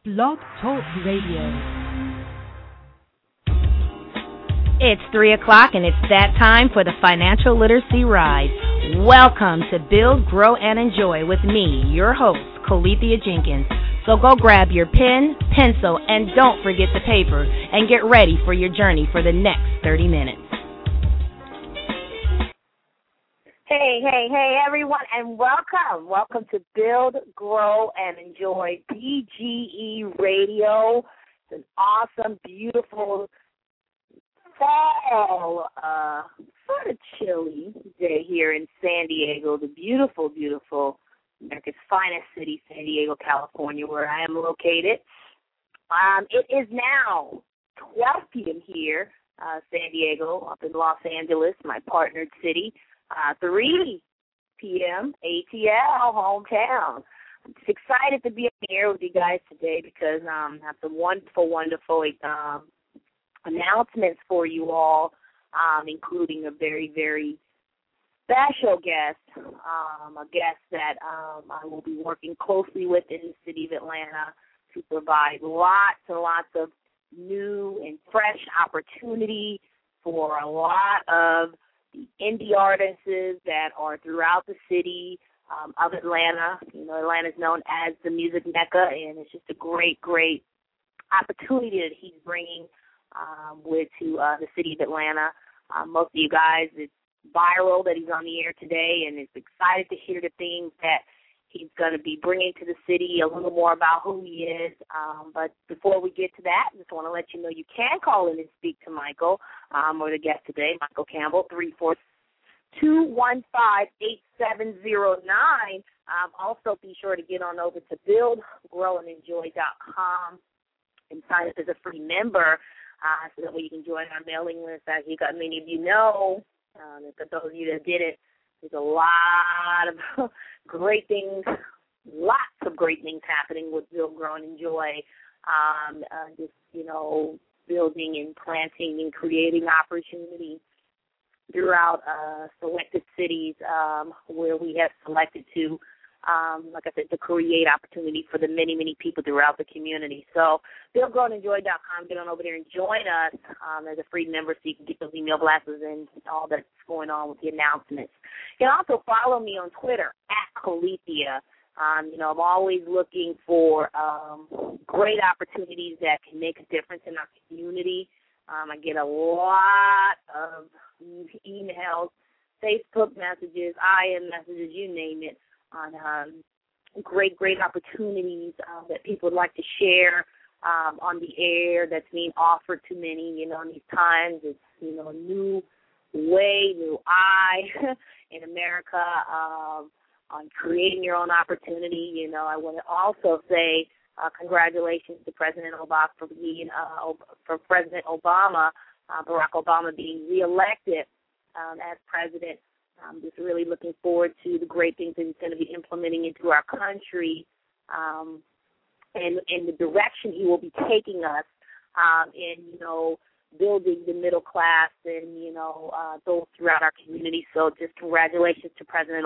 Blog Talk Radio. It's 3 o'clock, and it's that time for the Financial Literacy Ride. Welcome to Build, Grow, and Enjoy with me, your host, Colethea Jenkins. So go grab your pen, pencil, and don't forget the paper, and get ready for your journey for the next 30 minutes. Hey, everyone, and welcome. Welcome to Build, Grow, and Enjoy BGE Radio. It's an awesome, beautiful fall, sort of chilly day here in San Diego, the beautiful, beautiful America's finest city, San Diego, California, where I am located. It is now 12 p.m. here, San Diego, up in Los Angeles, my partnered city. 3 p.m. ATL, hometown. I'm just excited to be here with you guys today because I have some wonderful announcements for you all, including a very, very special guest, a guest that I will be working closely with in the city of Atlanta to provide lots and lots of new and fresh opportunity for a lot of the indie artists that are throughout the city of Atlanta. You know, Atlanta is known as the music mecca, and it's just a great, great opportunity that he's bringing to the city of Atlanta. Most of you guys, it's viral that he's on the air today, and it's excited to hear the things that he's going to be bringing to the city, a little more about who he is. But before we get to that, I just want to let you know you can call in and speak to Michael, or the guest today, Michael Campbell, 342-158-8709. Also, be sure to get on over to buildgrowandenjoy.com and sign up as a free member so that way you can join our mailing list. As you got many of you know, and for those of you that did it, there's a lot of great things, happening with Build, Grow, and Enjoy. Just, you know, building and planting and creating opportunity throughout selected cities where we have selected to, like I said, to create opportunity for the many, many people throughout the community. So buildgrowandenjoy.com, get on over there and join us as a free member so you can get those email blasts and all that's going on with the announcements. You can also follow me on Twitter, @Colethea. You know, I'm always looking for great opportunities that can make a difference in our community. I get a lot of emails, Facebook messages, IM messages, you name it, on great opportunities that people would like to share on the air that's being offered to many, you know, in these times. It's, you know, a new way, new eye in America on creating your own opportunity. You know, I want to also say congratulations to President Obama for being, for President Obama, Barack Obama being reelected as president. I'm just really looking forward to the great things that he's going to be implementing into our country and the direction he will be taking us in, you know, building the middle class and, you know, those throughout our community. So just congratulations to President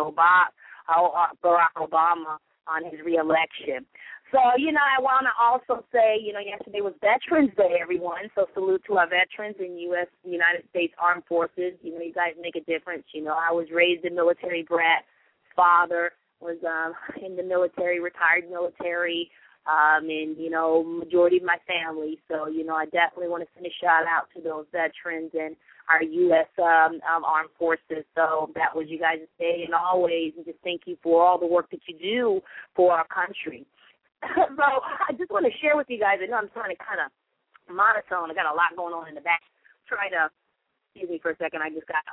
Barack Obama on his reelection. So, you know, I want to also say, you know, yesterday was Veterans Day, everyone. So salute to our veterans in United States Armed Forces. You know, you guys make a difference. You know, I was raised a military brat. Father was in the military, retired military, and, you know, majority of my family. So, you know, I definitely want to send a shout-out to those veterans and our U.S. Armed Forces. So that was you guys' day, and always, and just thank you for all the work that you do for our country. So I just want to share with you guys, I know I'm trying to kind of monotone. I got a lot going on in the back. Excuse me for a second, I just got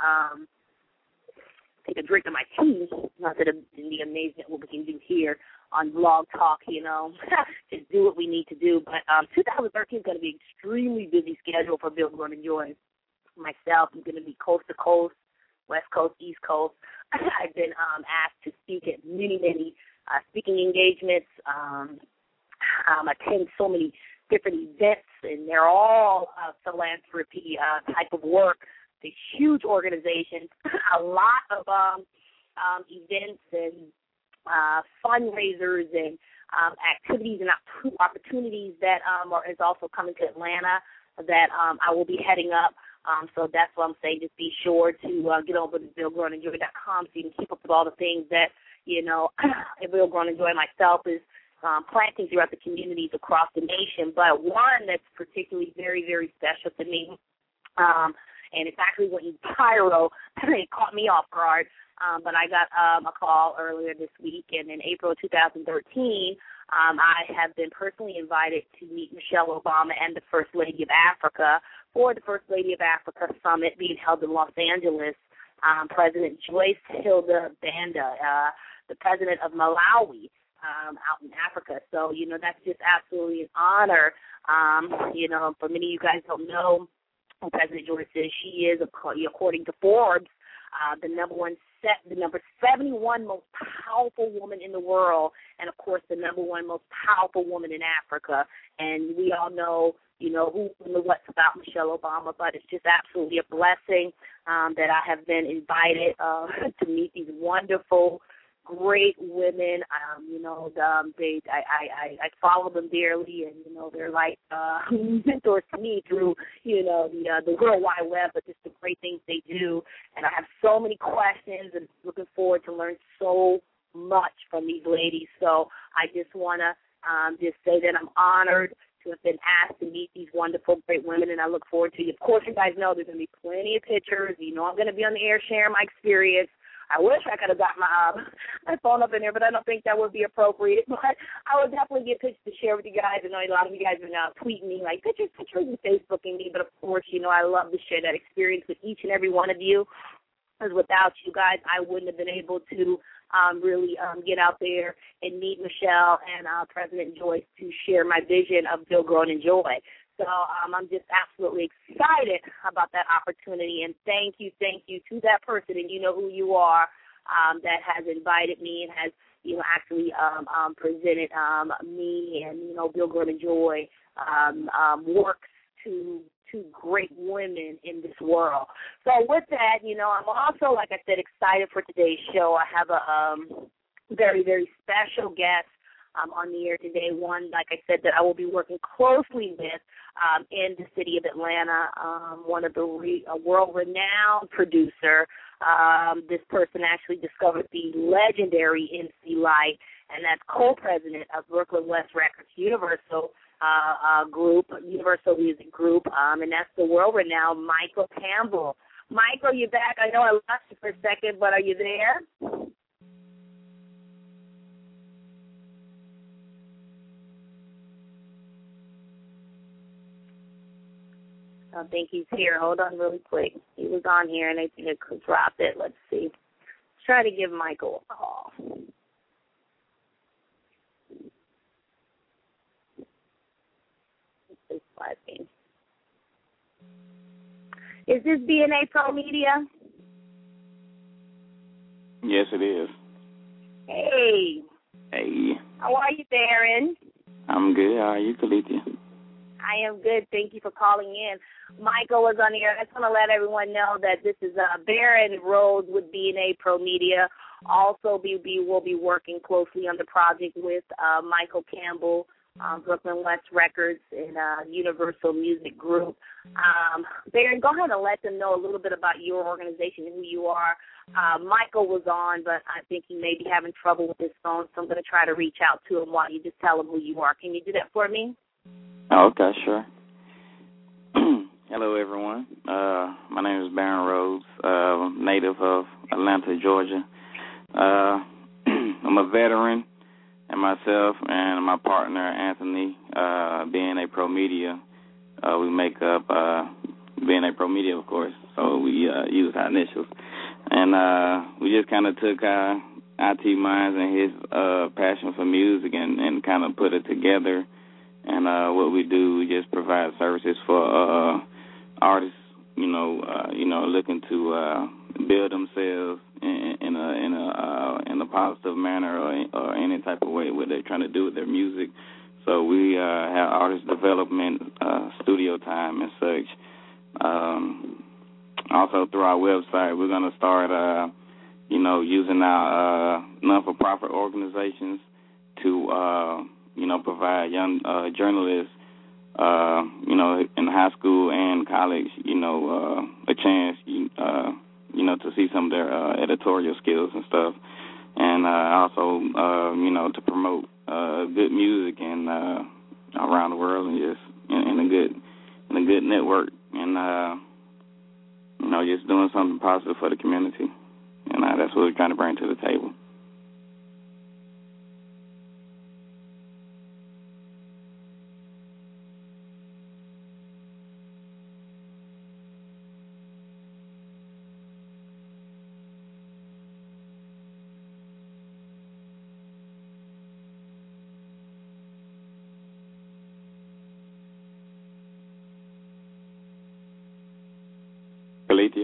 take a drink of my tea, not that in the amazement what we can do here on Blog Talk, you know, just do what we need to do. But 2013 is going to be an extremely busy schedule for Build, Grow, and Enjoy. Myself, I'm going to be coast to coast, West Coast, East Coast. I've been asked to speak at many speaking engagements, attend so many different events, and they're all philanthropy type of work. These huge organizations, a lot of events and fundraisers and activities and opportunities that is also coming to Atlanta that I will be heading up. So that's what I'm saying. Just be sure to get over to BillGrowAndEnjoy.com so you can keep up with all the things that, Bill Grow and Enjoy myself is planting throughout the communities across the nation. But one that's particularly very, very special to me, and it's actually went viral. It caught me off guard. But I got a call earlier this week, and in April 2013, I have been personally invited to meet Michelle Obama and the First Lady of Africa for the First Lady of Africa Summit being held in Los Angeles. President Joyce Hilda Banda, the president of Malawi, out in Africa. So, that's just absolutely an honor. For many of you guys don't know who President Joyce is. She is, according to Forbes, the number 71 most powerful woman in the world, and of course the number one most powerful woman in Africa. And we all know, who and the what's about Michelle Obama, but it's just absolutely a blessing that I have been invited to meet these wonderful, great women. I follow them dearly, and they're like mentors to me through the World Wide Web, but just the great things they do. And I have so many questions, and looking forward to learn so much from these ladies. So I just want to just say that I'm honored to have been asked to meet these wonderful, great women, and I look forward to you. Of course, you guys know there's going to be plenty of pictures. I'm going to be on the air sharing my experience. I wish I could have got my phone up in there, but I don't think that would be appropriate. But I would definitely get pictures to share with you guys. I know a lot of you guys are now tweeting me, like, pictures, and Facebooking me. But, of course, I love to share that experience with each and every one of you. Because without you guys, I wouldn't have been able to really get out there and meet Michelle and President Joyce to share my vision of Bill Grow and Enjoy. So I'm just absolutely excited about that opportunity, and thank you to that person, and you know who you are, that has invited me and has, actually presented me and, Bill Grow and Enjoy works to great women in this world. So with that, I'm also, like I said, excited for today's show. I have a very, very special guest on the air today, one, like I said, that I will be working closely with in the city of Atlanta, one of the world-renowned producer. This person actually discovered the legendary MC Lyte, and that's co-president of Brooklyn West Records Universal Music Group, and that's the world-renowned Michael Campbell. Michael, you back? I know I lost you for a second, but are you there? I think he's here. Hold on really quick. He was on here, and I think it could drop it. Let's see. Let's try to give Michael a call. Is this BNA Pro Media? Yes, it is. Hey. Hey. How are you, Baron? I'm good. How are you, Kalithia? I am good. Thank you for calling in. Michael was on the air. I just want to let everyone know that this is Baron Rose with BNA Pro Media. Also, we'll be working closely on the project with Michael Campbell, Brooklyn West Records, and Universal Music Group. Baron, go ahead and let them know a little bit about your organization and who you are. Michael was on, but I think he may be having trouble with his phone, so I'm going to try to reach out to him while you just tell him who you are. Can you do that for me? Oh, okay, sure. Hello, everyone. My name is Baron Rose, native of Atlanta, Georgia. I'm a veteran, and myself and my partner, Anthony, BNA Pro Media, we make up BNA Pro Media, of course, so we use our initials. And we just kind of took our IT minds and his passion for music and kind of put it together. And what we do, we just provide services for artists, looking to build themselves in a positive manner or any type of way what they're trying to do with their music. So we have artist development, studio time and such. Also through our website, we're going to start, using our non-for-profit organizations to, provide young journalists, in high school and college, a chance, to see some of their editorial skills and stuff. And also, to promote good music and around the world, and just in a good network, and just doing something positive for the community. And that's what we're trying to bring to the table. Kalithia?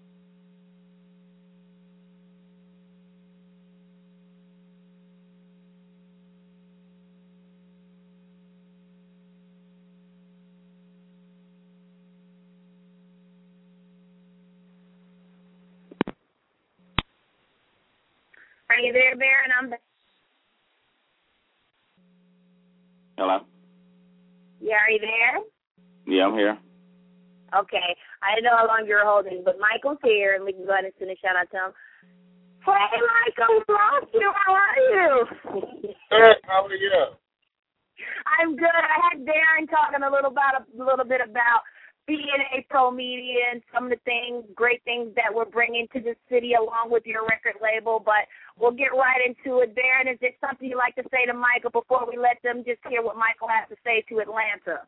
Are you there, Baron? I'm back. Hello? Yeah, are you there? Yeah, I'm here. Okay. I didn't know how long you were holding, but Michael's here, and we can go ahead and send a shout-out to him. Hey, Michael, we lost you. How are you? Good. How are you? I'm good. I had Darren talking a little bit about being a pro media and some of the great things that we're bringing to the city along with your record label, but we'll get right into it. Darren, is there something you'd like to say to Michael before we let them just hear what Michael has to say to Atlanta?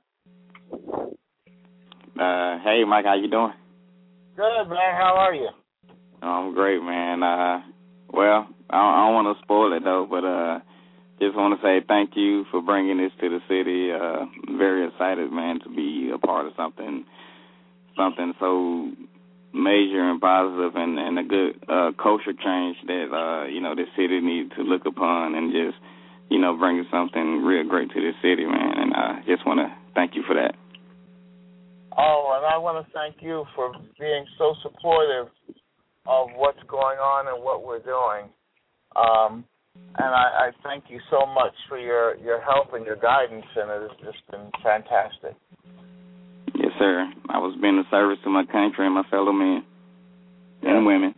Hey, Mike, how you doing? Good, man. How are you? I'm great, man. Well, I don't want to spoil it, though, but just want to say thank you for bringing this to the city. Very excited, man, to be a part of something so major and positive and a good culture change that, this city needs to look upon and just, bring something real great to this city, man. And I just want to thank you for that. Oh, and I want to thank you for being so supportive of what's going on and what we're doing. And I thank you so much for your help and your guidance, and it has just been fantastic. Yes, sir. I was being of service to my country and my fellow men and women.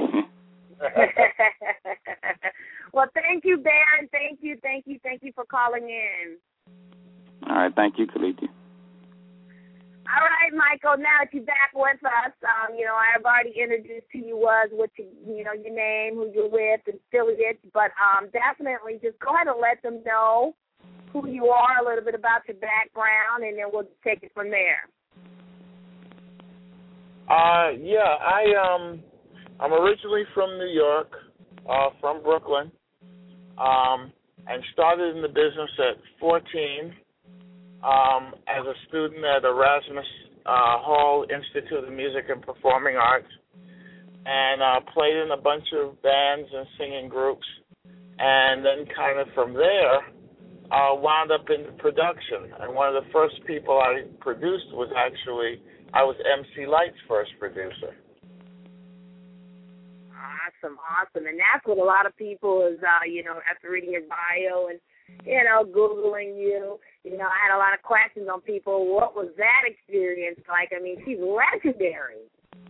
Well, thank you, Baron. Thank you for calling in. All right, thank you, Kalithia. All right, Michael, now that you're back with us, I've already introduced who you was, what your name, who you're with, and affiliates, but definitely just go ahead and let them know who you are, a little bit about your background, and then we'll take it from there. I'm originally from New York, from Brooklyn, and started in the business at 14. As a student at Erasmus Hall Institute of Music and Performing Arts, and played in a bunch of bands and singing groups, and then kind of from there wound up in production. And one of the first people I produced was I was MC Light's first producer. Awesome. And that's what a lot of people is, after reading your bio and, Googling you, I had a lot of questions on people. What was that experience like? I mean, she's legendary.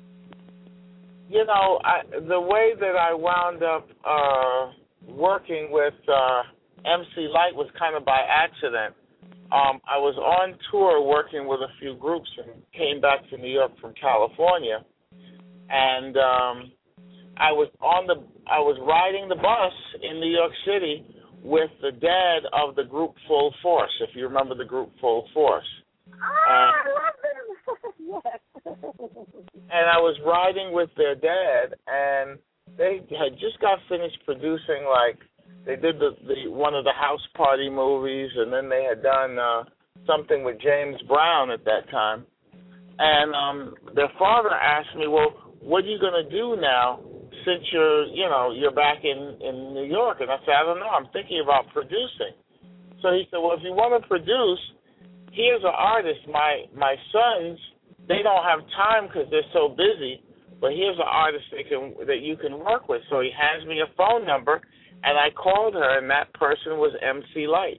The way that I wound up working with MC Light was kind of by accident. I was on tour working with a few groups and came back to New York from California, and I was riding the bus in New York City with the dad of the group Full Force, if you remember the group Full Force. I love them. Yes. And I was riding with their dad, and they had just got finished producing, they did one of the House Party movies, and then they had done something with James Brown at that time. And their father asked me, well, what are you going to do now since you're back in New York? And I said, I don't know, I'm thinking about producing. So he said, well, if you want to produce, here's an artist. My sons, they don't have time because they're so busy, but here's an artist that you can work with. So he hands me a phone number, And I called her, and that person was MC Lyte.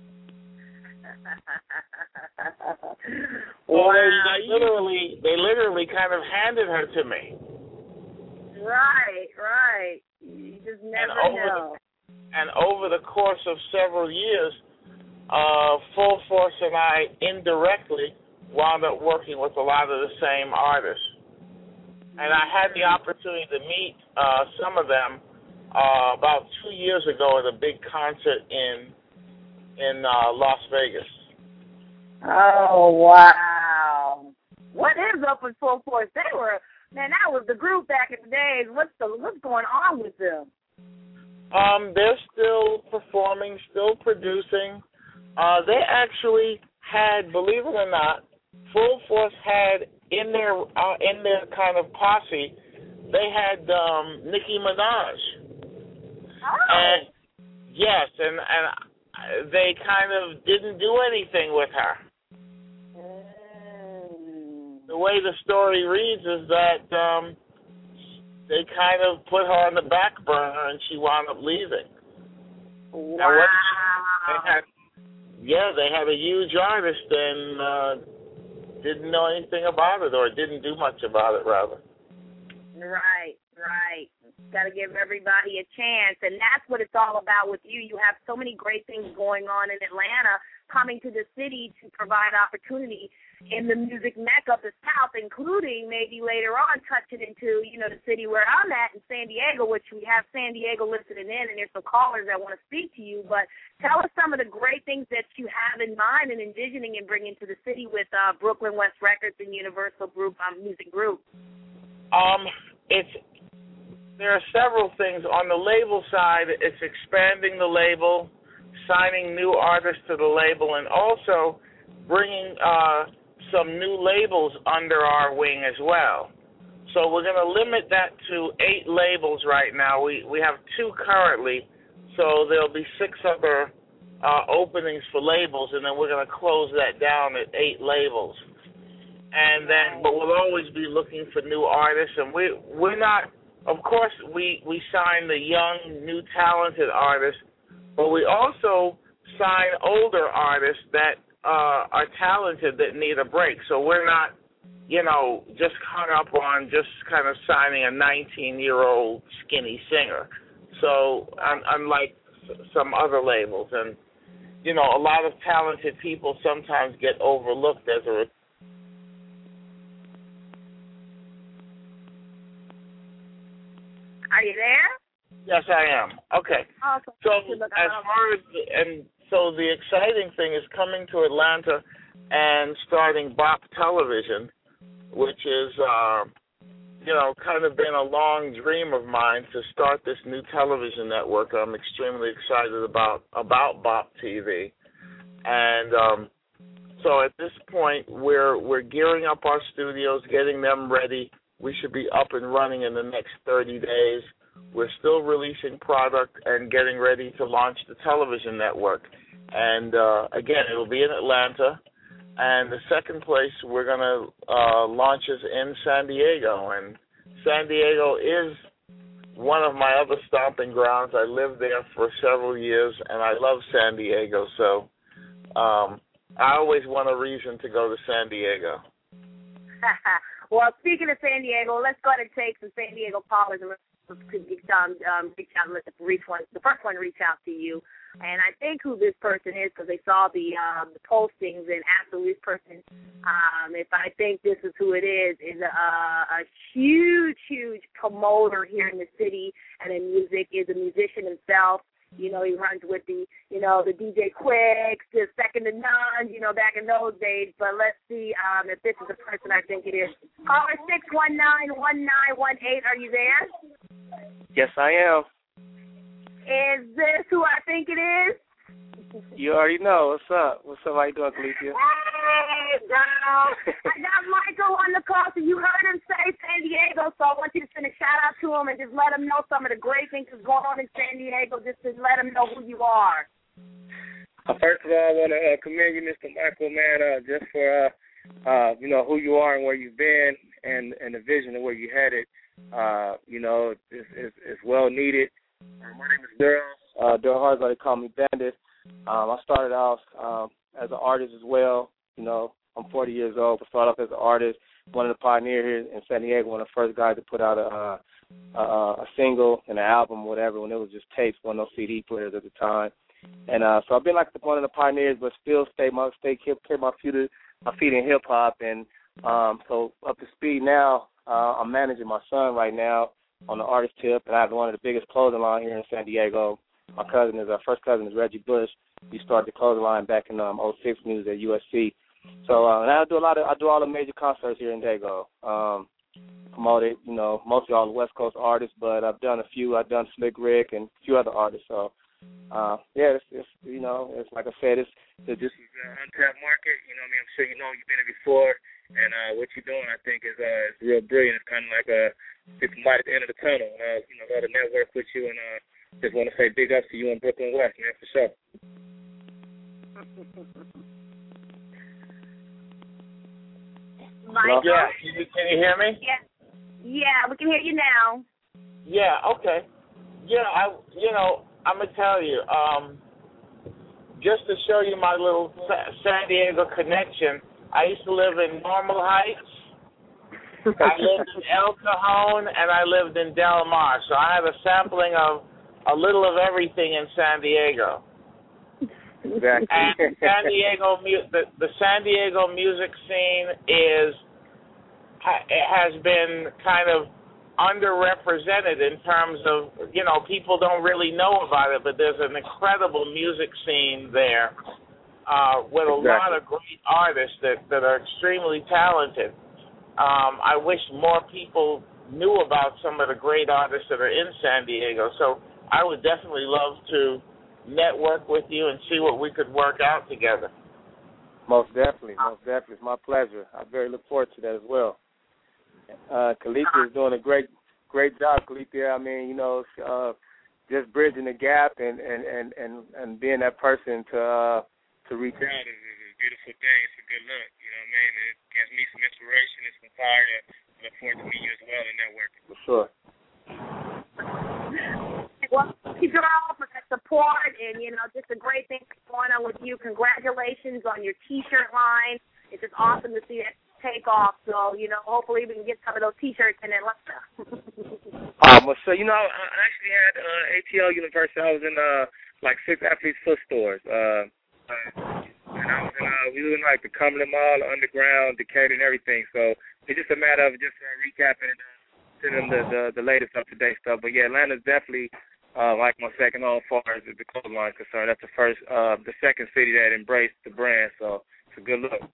Wow. They literally kind of handed her to me. Right. You just never know. And over the course of several years, Full Force and I indirectly wound up working with a lot of the same artists. And I had the opportunity to meet some of them about 2 years ago at a big concert in Las Vegas. Oh, wow. What is up with Full Force? That was the group back in the days. What's going on with them? They're still performing, still producing. They actually had, believe it or not, Full Force had in their kind of posse, they had Nicki Minaj. Oh. And yes, and they kind of didn't do anything with her. The way the story reads is that they kind of put her on the back burner and she wound up leaving. Wow. They had a huge artist and didn't know anything about it, or didn't do much about it, rather. Right. Got to give everybody a chance, and that's what it's all about with you. You have so many great things going on in Atlanta, coming to the city to provide opportunity in the music mecca of the South, including maybe later on touching into, the city where I'm at in San Diego, which we have San Diego listening in, and there's some callers that want to speak to you. But tell us some of the great things that you have in mind and envisioning and bringing to the city with Brooklyn West Records and Universal Group Music Group. There are several things. On the label side, it's expanding the label, signing new artists to the label, and also bringing some new labels under our wing as well. So we're going to limit that to 8 labels right now. We have 2 currently, so there'll be 6 other openings for labels, and then we're going to close that down at 8 labels. And then, but we'll always be looking for new artists, and we're not. Of course, we sign the young, new, talented artists, but we also sign older artists that are talented that need a break. So we're not, just hung up on just kind of signing a 19-year-old skinny singer. So unlike some other labels, and a lot of talented people sometimes get overlooked as a. Are you there? Yes, I am. Okay. Awesome. So so the exciting thing is coming to Atlanta and starting Bop Television, which is, kind of been a long dream of mine to start this new television network. I'm extremely excited about Bop TV. And so at this point, we're gearing up our studios, getting them ready. We should be up and running in the next 30 days. We're still releasing product and getting ready to launch the television network. And, again, it'll be in Atlanta. And the second place we're going to launch is in San Diego. And San Diego is one of my other stomping grounds. I lived there for several years, and I love San Diego. So I always want a reason to go to San Diego. Well, speaking of San Diego, let's go ahead and take some San Diego callers and reach out and let the first one reach out to you. And I think who this person is, because they saw the postings and asked who this person, if I think this is who it is a huge promoter here in the city and in music, is a musician himself. He runs with the DJ Quicks, the Second to None, back in those days. But let's see if this is the person I think it is. Caller 619-1918, are you there? Yes, I am. Is this who I think it is? You already know. What's up? How you doing, Calecia? Hey, girl. I got Michael on the call, so you heard him say San Diego, so I want you to send a shout-out to him and just let him know some of the great things that's going on in San Diego, just to let him know who you are. First of all, I want to commend you, Mr. Michael, man, just for, who you are and where you've been and the vision of where you're headed. It's well needed. My name is Daryl. Daryl Hartzell, they call me Bandit. I started off as an artist as well. You know, I'm 40 years old, but started off as an artist. One of the pioneers here in San Diego, one of the first guys to put out a single and an album, whatever, when it was just tapes, one of those CD players at the time. And so I've been like one of the pioneers, but still kept my feet in hip hop. And so up to speed now. I'm managing my son right now on the artist tip, and I have one of the biggest clothing line here in San Diego. My first cousin is Reggie Bush. He started the clothing line back in 06 when he was at USC. So and I do all the major concerts here in Dago. Promoted, you know, mostly all the West Coast artists, but I've done a few. I've done Slick Rick and a few other artists. So yeah, it's you know, it's like I said, it's just an untapped market. You know what I mean? I'm sure you know you've been there before, and what you're doing, I think, is real brilliant. It's kind of like it's light at the end of the tunnel. You know, love to network with you, and just want to say big ups to you and Brooklyn West, man, for sure. Michael? Yeah, can you hear me? Yeah, we can hear you now. Yeah, okay. Yeah, I'm going to tell you, just to show you my little San Diego connection, I used to live in Normal Heights, I lived in El Cajon, and I lived in Del Mar, so I have a sampling of a little of everything in San Diego. Exactly. And San Diego, the San Diego music scene has been kind of underrepresented in terms of, you know, people don't really know about it, but there's an incredible music scene there with a lot of great artists that are extremely talented. I wish more people knew about some of the great artists that are in San Diego, so I would definitely love to network with you and see what we could work out together. Most definitely. It's my pleasure. I very look forward to that as well. Calithia is doing a great job, Calithia. I mean, you know, just bridging the gap and being that person to reach out is a beautiful thing. It's a good look. You know what I mean? It gives me some inspiration. It's inspired to look forward to meet you as well and networking. For sure. Well, thank you all for the support, and, you know, just a great thing going on with you. Congratulations on your T-shirt line. It's just awesome to see that take off. So, you know, hopefully we can get some of those T-shirts in Atlanta. So, you know, I actually had ATL University. I was in, like, 6 Athlete's Foot stores. And I was we were in, like, the Cumberland Mall, the Underground, Decatur, and everything. So it's just a matter of just recapping and sending the latest up-to-date stuff. But, yeah, Atlanta's definitely like my second home as far as the clothing line is concerned. That's the second city that embraced the brand, so it's a good look.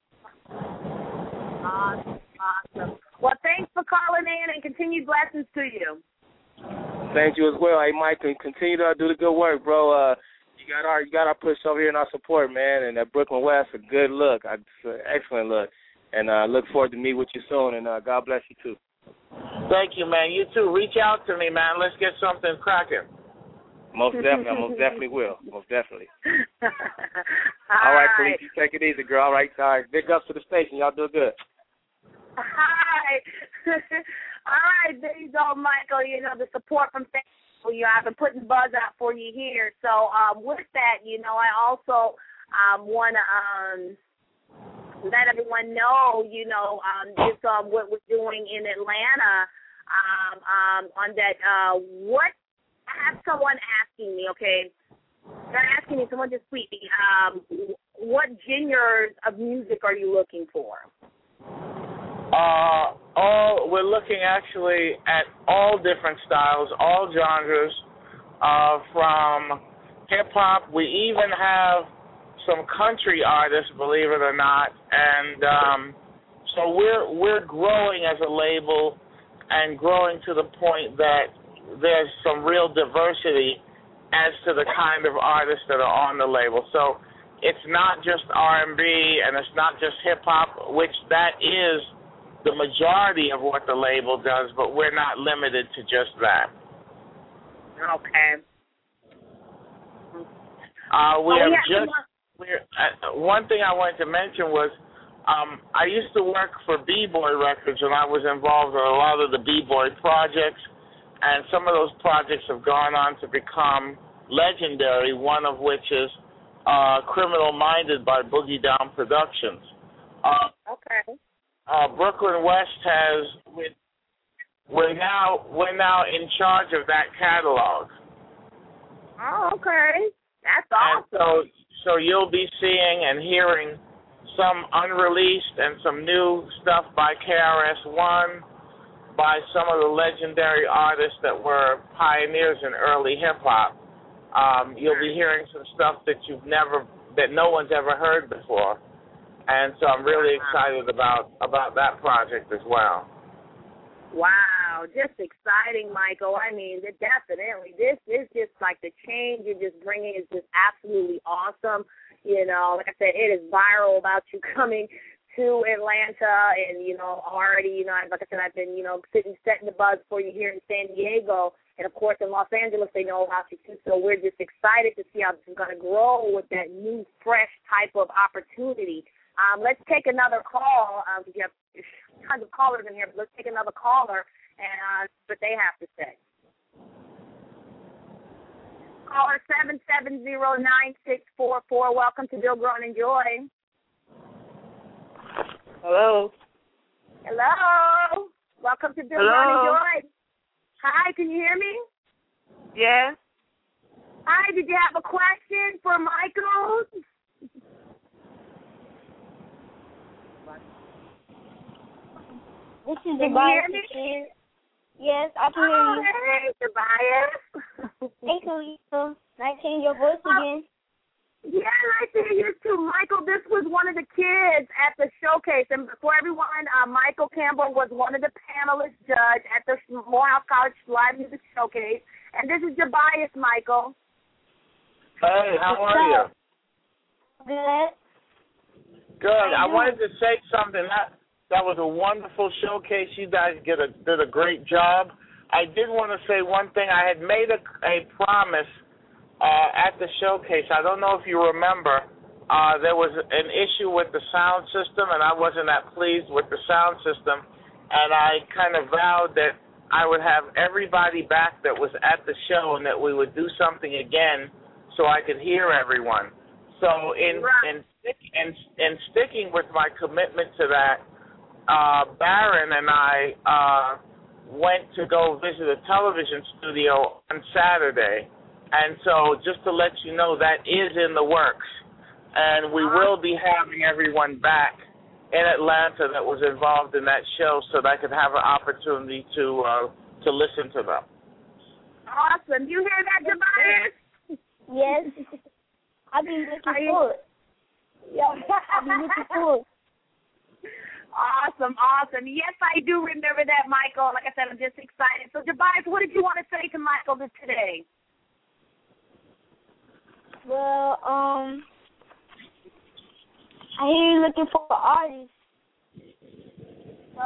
Awesome. Well, thanks for calling in, and continued blessings to you. Thank you as well. Hey, Mike, continue to do the good work, bro. You got our push over here and our support, man, and that Brooklyn West, a good look. It's an excellent look. And I look forward to meet with you soon, and God bless you, too. Thank you, man. You too. Reach out to me, man. Let's get something cracking. Most definitely. I most definitely will. Most definitely. All right, please. You take it easy, girl. All right. Big ups to the station. Y'all do good. Hi. All right. There you go, Michael. You know, the support from Facebook. You know, I've been putting buzz out for you here. So with that, you know, I also want to let everyone know, you know, just what we're doing in Atlanta on that. What I have someone asking me, okay? They're asking me, someone just tweet me, what genres of music are you looking for? We're looking actually at all different styles, all genres, from hip-hop. We even have some country artists, believe it or not, and so we're growing as a label and growing to the point that there's some real diversity as to the kind of artists that are on the label. So it's not just R&B and it's not just hip-hop, which that is the majority of what the label does, but we're not limited to just that. Okay. One thing I wanted to mention was I used to work for B-Boy Records, and I was involved in a lot of the B-Boy projects. and some of those projects have gone on to become legendary, one of which is Criminal Minded by Boogie Down Productions. Okay. Brooklyn West we're now in charge of that catalog. Oh, okay. That's awesome. And so you'll be seeing and hearing some unreleased and some new stuff by KRS-One, by some of the legendary artists that were pioneers in early hip-hop. You'll be hearing some stuff that no one's ever heard before. And so I'm really excited about that project as well. Wow, just exciting, Michael. I mean, definitely. This is just like the change you're just bringing is just absolutely awesome. You know, like I said, it is viral about you coming to Atlanta and, already, like I said, I've been, setting the buzz for you here in San Diego. And, of course, in Los Angeles, they know about you, too. So we're just excited to see how this is going to grow with that new, fresh type of opportunity. Let's take another call because you have tons of callers in here. But let's take another caller and see what they have to say. Caller 770-9644. Welcome to Build, Grow, and Enjoy. Hello. Hello. Welcome to Build, Grow, and Enjoy. Hi, can you hear me? Yes. Hi, did you have a question for Michael? This is Can you hear me? Yes, I can hear you. Hey, Tobias. Hey, Khalifa. Nice hearing your voice again. Yeah, nice to hear you too, Michael. This was one of the kids at the showcase, and before everyone, Michael Campbell was one of the panelists judge at the Morehouse College Live Music Showcase, and this is Tobias, Michael. Hey, how are you? Good. Good. I wanted to say something. That was a wonderful showcase. You guys did a great job. I did want to say one thing. I had made a promise at the showcase. I don't know if you remember. There was an issue with the sound system, and I wasn't that pleased with the sound system. And I kind of vowed that I would have everybody back that was at the show and that we would do something again so I could hear everyone. So in sticking with my commitment to that, Barron and I went to go visit a television studio on Saturday. And so just to let you know, that is in the works. And we will be having everyone back in Atlanta that was involved in that show so that I could have an opportunity to listen to them. Awesome. You hear that, Tobias? Yes. I've been looking forward. Yeah, I've been looking forward. Awesome. Yes, I do remember that, Michael. Like I said, I'm just excited. So, Tobias, what did you want to say to Michael today? Well, I hear you're looking for artists. So,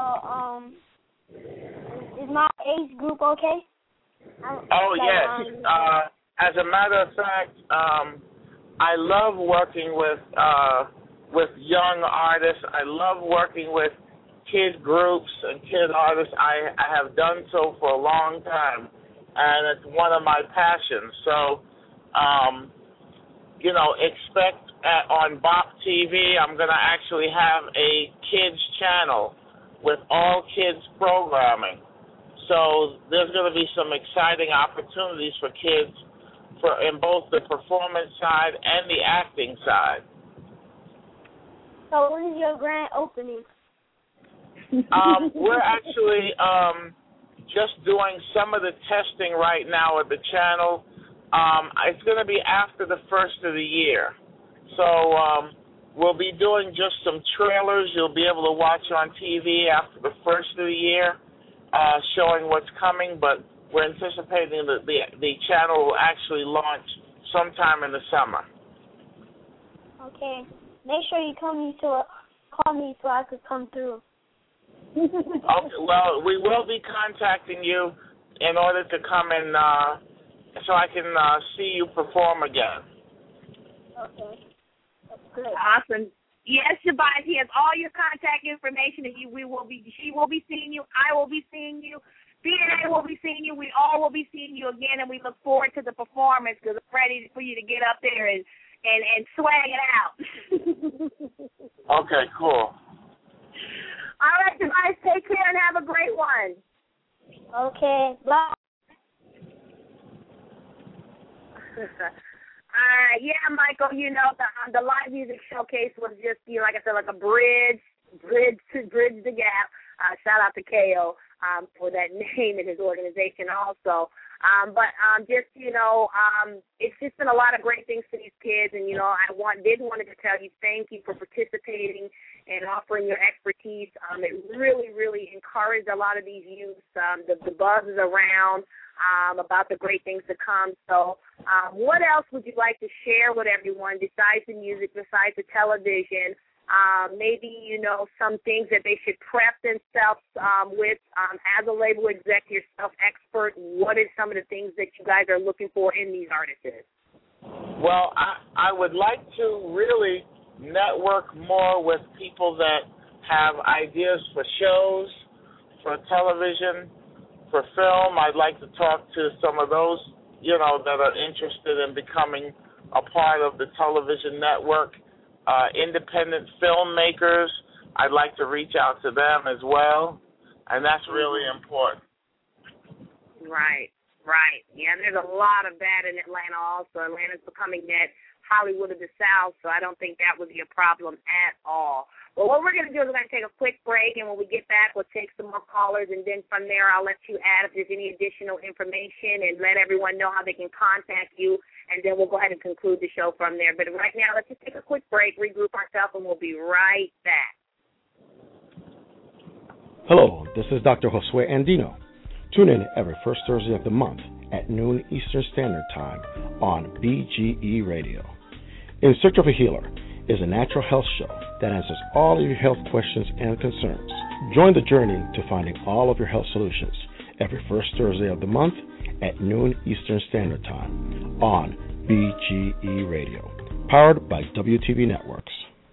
is my age group okay? Yes. As a matter of fact, I love working with young artists. I love working with kid groups and kid artists. I have done so for a long time, and it's one of my passions. So, expect on Bop TV, I'm going to actually have a kids channel with all kids programming. So there's going to be some exciting opportunities for kids in both the performance side and the acting side. So when is your grand opening? We're actually just doing some of the testing right now at the channel. It's going to be after the first of the year. So we'll be doing just some trailers you'll be able to watch on TV after the first of the year, showing what's coming, but we're anticipating that the channel will actually launch sometime in the summer. Okay. Make sure you call me so I could come through. Okay, well, we will be contacting you in order to come and so I can see you perform again. Okay. That's good. Awesome. Yes, Tobias, he has all your contact information, and she will be seeing you. I will be seeing you. DNA will be seeing you. We all will be seeing you again, and we look forward to the performance because I'm ready for you to get up there and swag it out. Okay, cool. All right, you guys, take care and have a great one. Okay, bye. Yeah, Michael, you know, the live music showcase was just, you know, like I said, like a bridge the gap. Shout out to KO for that name and his organization also. But just, you know, it's just been a lot of great things for these kids. And, you know, I wanted to tell you thank you for participating and offering your expertise. It really, really encouraged a lot of these youth. The buzz is around about the great things to come. So what else would you like to share with everyone besides the music, besides the television? Maybe, you know, some things that they should prep themselves with as a label exec, yourself expert. What are some of the things that you guys are looking for in these artists? Well, I would like to really network more with people that have ideas for shows, for television, for film. I'd like to talk to some of those, you know, that are interested in becoming a part of the television network. Independent filmmakers, I'd like to reach out to them as well, and that's really important. Right. Yeah, there's a lot of that in Atlanta also. Atlanta's becoming that Hollywood of the South, so I don't think that would be a problem at all. Well, what we're going to do is we're going to take a quick break, and when we get back, we'll take some more callers, and then from there I'll let you add if there's any additional information and let everyone know how they can contact you, and then we'll go ahead and conclude the show from there. But right now, let's just take a quick break, regroup ourselves, and we'll be right back. Hello, this is Dr. Josue Andino. Tune in every first Thursday of the month at noon Eastern Standard Time on BGE Radio. In Search of a Healer is a natural health show that answers all of your health questions and concerns. Join the journey to finding all of your health solutions every first Thursday of the month at noon Eastern Standard Time on BGE Radio, powered by WTV Networks.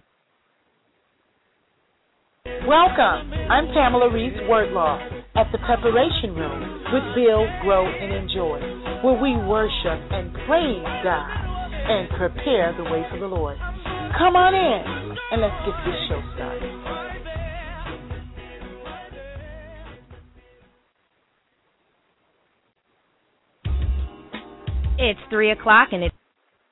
Welcome. I'm Pamela Reese Wordlaw at the Preparation Room with Build, Grow, and Enjoy, where we worship and praise God and prepare the way for the Lord. Come on in and let's get this show started. It's 3 o'clock and it's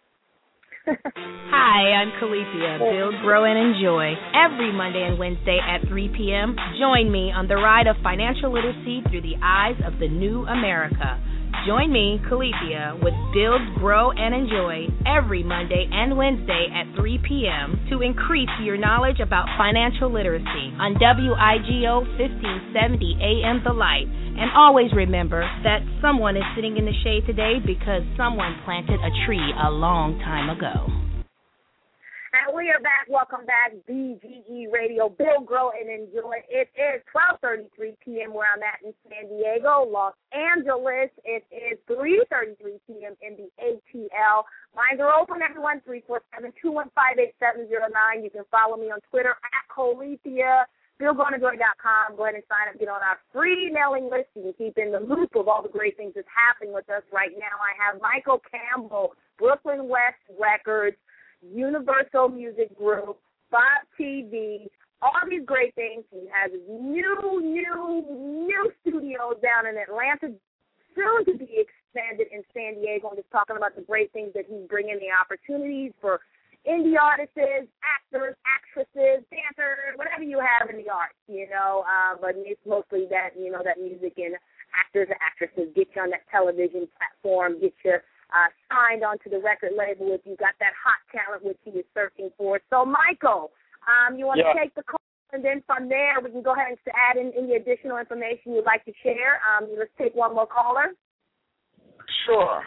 Hi, I'm Calethea. Build, Grow, and Enjoy. Every Monday and Wednesday at 3 p.m., join me on the ride of financial literacy through the eyes of the new America. Join me, Calethea, with Build, Grow, and Enjoy every Monday and Wednesday at 3 p.m. to increase your knowledge about financial literacy on WIGO 1570 AM The Light. And always remember that someone is sitting in the shade today because someone planted a tree a long time ago. And we are back. Welcome back, BGE Radio. Build, Grow, and Enjoy. It is 12:33 p.m. where I'm at in San Diego, Los Angeles. It is 3:33 p.m. in the ATL. Lines are open, everyone, 347-215-8709. You can follow me on Twitter at Calethea. BillGoNenjoy.com. Go ahead and sign up. Get on our free mailing list. You can keep in the loop of all the great things that's happening with us right now. I have Michael Campbell, Brooklyn West Records, Universal Music Group, Bob TV, all these great things. He has new studios down in Atlanta, soon to be expanded in San Diego. I'm just talking about the great things that he's bringing, the opportunities for indie artists, actors, actresses, dancers, whatever you have in the arts, you know. But it's mostly that, you know, that music and actors and actresses get you on that television platform, get you signed onto the record label if you got that hot talent which he is searching for. So, Michael, you want to take the call, and then from there we can go ahead and add in any additional information you'd like to share. Let's take one more caller. Sure.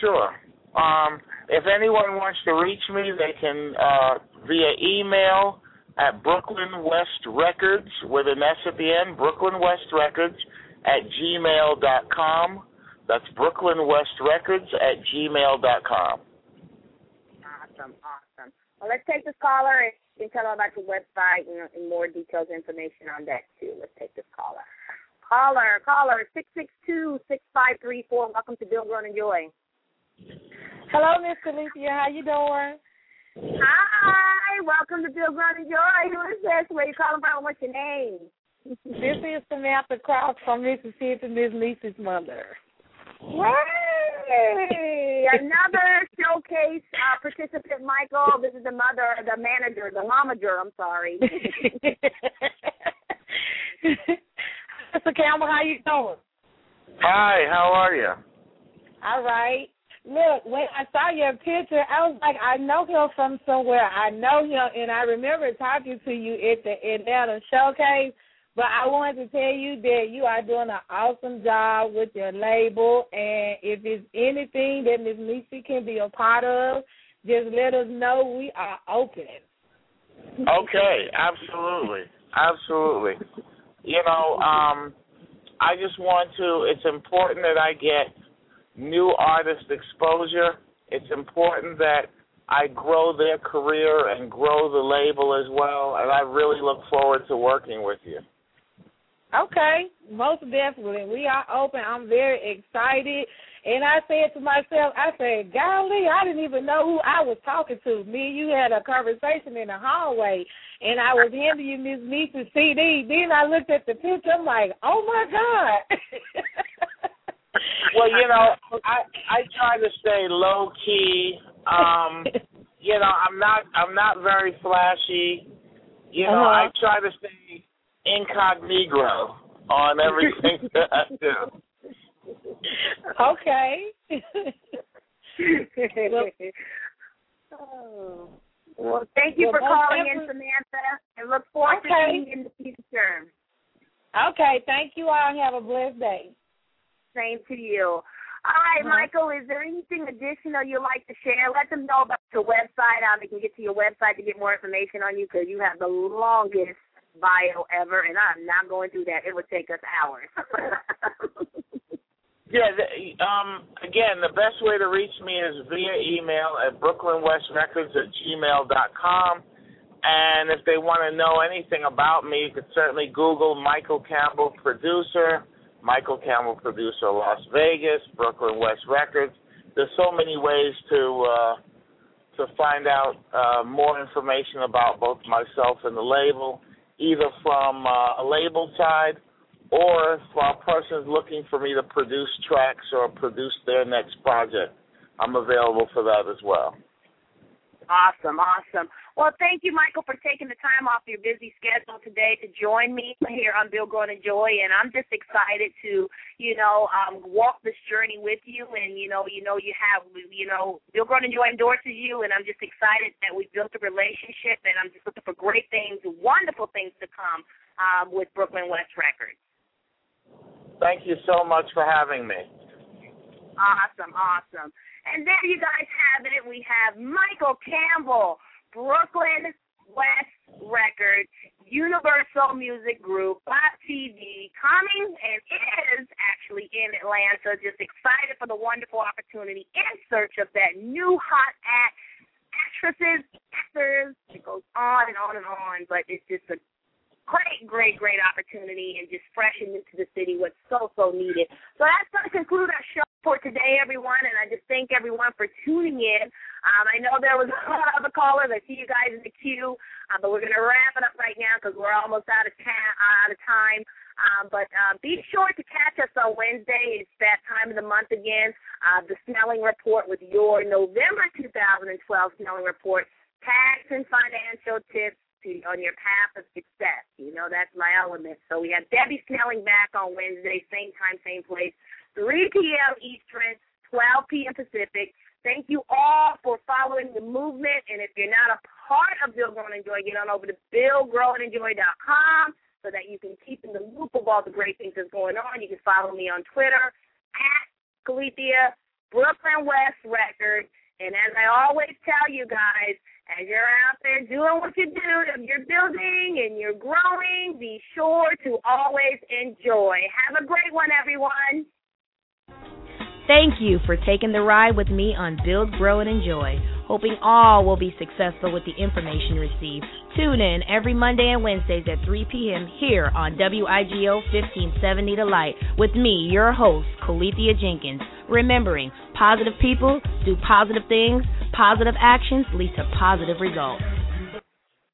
If anyone wants to reach me, they can via email at Brooklyn West Records with an S at the end, Brooklyn West Records at gmail.com. That's Brooklyn West Records at gmail.com. Awesome. Well, let's take this caller and you can tell them about your website and more details and information on that, too. Let's take this caller. Caller 662-6534. Welcome to Build, Grow, and Enjoy. Hello, Miss Calecia. How you doing? Hi. Welcome to Build, Grow, and Enjoy. Who is this? Where you calling from? What's your name? This is Samantha Cross from Mississippi, Miss Lisa's mother. Hey, another showcase participant, Michael. This is the manager, the momager. I'm sorry. Mr. Campbell, how you doing? Hi, how are you? All right. Look, when I saw your picture, I was like, I know him from somewhere. I know him, and I remember talking to you at the Atlanta showcase. But I wanted to tell you that you are doing an awesome job with your label, and if it's anything that Ms. Lisa can be a part of, just let us know. We are open. Okay, absolutely. You know, I just want to, it's important that I get new artist exposure. It's important that I grow their career and grow the label as well, and I really look forward to working with you. Okay, most definitely. We are open. I'm very excited. And I said to myself, golly, I didn't even know who I was talking to. Me and you had a conversation in the hallway, and I was handing you Miss Lisa's CD. Then I looked at the picture. I'm like, oh, my God. Well, you know, I try to stay low-key. You know, I'm not very flashy. You know, I try to stay incognito on everything that I do. Okay. Well, thank you for calling in, Samantha, and look forward to seeing you in the future. Okay, thank you all. Have a blessed day. Same to you. All right, Michael, is there anything additional you'd like to share? Let them know about your website, how they can get to your website to get more information on you, because you have the longest bio ever, and I'm not going through that. It would take us hours. Yeah, again, the best way to reach me is via email at brooklynwestrecords@gmail.com. And if they want to know anything about me, you could certainly Google Michael Campbell Producer, Michael Campbell Producer Las Vegas, Brooklyn West Records. There's so many ways to find out more information about both myself and the label, either from a label side or for persons looking for me to produce tracks or produce their next project. I'm available for that as well. Awesome. Well, thank you, Michael, for taking the time off your busy schedule today to join me here on Build, Grow, and Enjoy. And I'm just excited to, walk this journey with you. And, you have, Build, Grow, and Enjoy endorses you. And I'm just excited that we built a relationship. And I'm just looking for great things, wonderful things to come with Brooklyn West Records. Thank you so much for having me. Awesome. And there you guys have it. We have Michael Campbell, Brooklyn West Records, Universal Music Group, TV, coming and is actually in Atlanta. Just excited for the wonderful opportunity in search of that new hot actresses, actors. It goes on and on and on, but it's just a great opportunity and just fresh and new to the city, what's so needed. So that's going to conclude our show for today, everyone, and I just thank everyone for tuning in. I know there was a lot of other callers. I see you guys in the queue, but we're going to wrap it up right now because we're almost out of time. But be sure to catch us on Wednesday. It's that time of the month again, the Snelling Report with your November 2012 Snelling Report, tax and financial tips on your path of success. That's my element. So we have Debbie Snelling back on Wednesday, same time, same place, 3 p.m. Eastern, 12 p.m. Pacific. Thank you all for following the movement. And if you're not a part of Build, Grow, and Enjoy, get on over to BuildGrowAndEnjoy.com so that you can keep in the loop of all the great things that's going on. You can follow me on Twitter, @Calecia, Brooklyn West Records. And as I always tell you guys, as you're out there doing what you do, if you're building and you're growing, be sure to always enjoy. Have a great one, everyone. Thank you for taking the ride with me on Build, Grow, and Enjoy. Hoping all will be successful with the information received. Tune in every Monday and Wednesdays at 3 p.m. here on WIGO 1570 The Light with me, your host, Colethea Jenkins. Remembering, positive people do positive things, positive actions lead to positive results.